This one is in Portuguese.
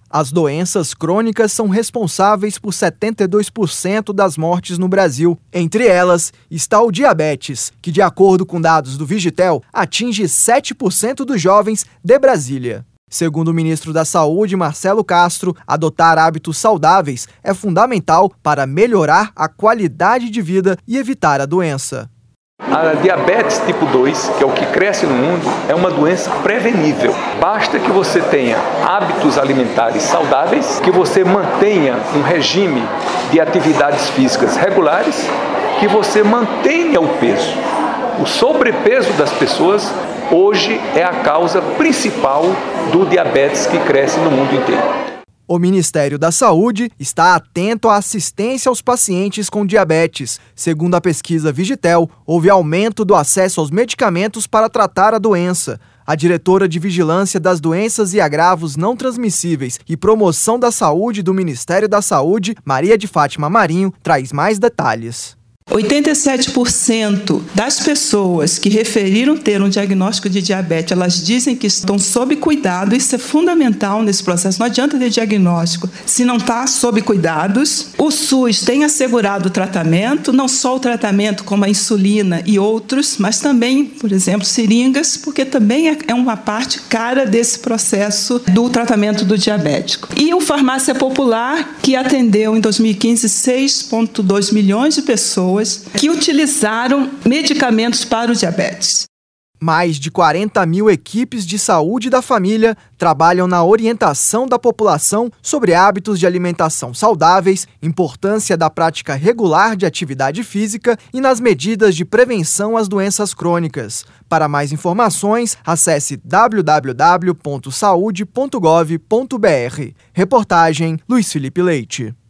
As doenças crônicas são responsáveis por 72% das mortes no Brasil. Entre elas está o diabetes, que, de acordo com dados do Vigitel, atinge 7% dos jovens de Brasília. Segundo o ministro da Saúde, Marcelo Castro, adotar hábitos saudáveis é fundamental para melhorar a qualidade de vida e evitar a doença. A diabetes tipo 2, que é o que cresce no mundo, é uma doença prevenível. Basta que você tenha hábitos alimentares saudáveis, que você mantenha um regime de atividades físicas regulares, que você mantenha o peso. O sobrepeso das pessoas hoje é a causa principal do diabetes que cresce no mundo inteiro. O Ministério da Saúde está atento à assistência aos pacientes com diabetes. Segundo a pesquisa Vigitel, houve aumento do acesso aos medicamentos para tratar a doença. A diretora de Vigilância das Doenças e Agravos Não Transmissíveis e Promoção da Saúde do Ministério da Saúde, Maria de Fátima Marinho, traz mais detalhes. 87% das pessoas que referiram ter um diagnóstico de diabetes, elas dizem que estão sob cuidado. Isso é fundamental nesse processo. Não adianta ter diagnóstico se não está sob cuidados. O SUS tem assegurado o tratamento, não só o tratamento como a insulina e outros, mas também, por exemplo, seringas, porque também é uma parte cara desse processo do tratamento do diabético. E o Farmácia Popular, que atendeu em 2015 6,2 milhões de pessoas que utilizaram medicamentos para o diabetes. Mais de 40 mil equipes de saúde da família trabalham na orientação da população sobre hábitos de alimentação saudáveis, importância da prática regular de atividade física e nas medidas de prevenção às doenças crônicas. Para mais informações, acesse www.saude.gov.br. Reportagem Luiz Felipe Leite.